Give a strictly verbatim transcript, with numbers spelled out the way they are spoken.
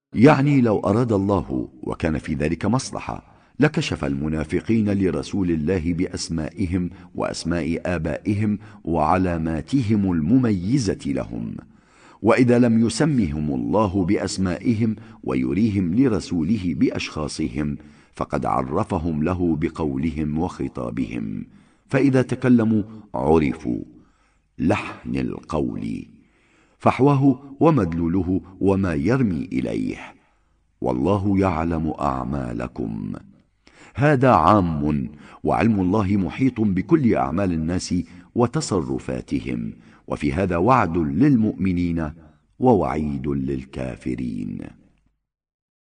يعني لو أراد الله وكان في ذلك مصلحة لكشف المنافقين لرسول الله بأسمائهم وأسماء آبائهم وعلاماتهم المميزة لهم، وإذا لم يسمهم الله بأسمائهم ويريهم لرسوله بأشخاصهم فقد عرفهم له بقولهم وخطابهم، فإذا تكلموا عرفوا لحن القول، فحواه ومدلوله وما يرمي إليه، والله يعلم أعمالكم. هذا عام، وعلم الله محيط بكل أعمال الناس وتصرفاتهم، وفي هذا وعد للمؤمنين ووعيد للكافرين.